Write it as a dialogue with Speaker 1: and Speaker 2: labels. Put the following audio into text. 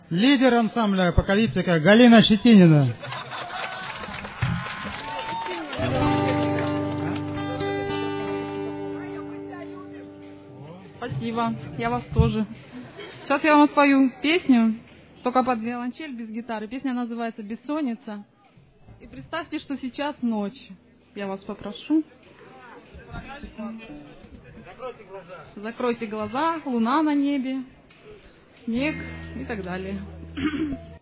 Speaker 1: Лидер ансамбля «Апокалиптика» Галина Щетинина.
Speaker 2: Спасибо, я вас тоже. Сейчас я вам спою песню, только под виолончель, без гитары. Песня называется «Бессонница». И представьте, что сейчас ночь. Я вас попрошу. Закройте глаза, луна на небе, снег и так далее.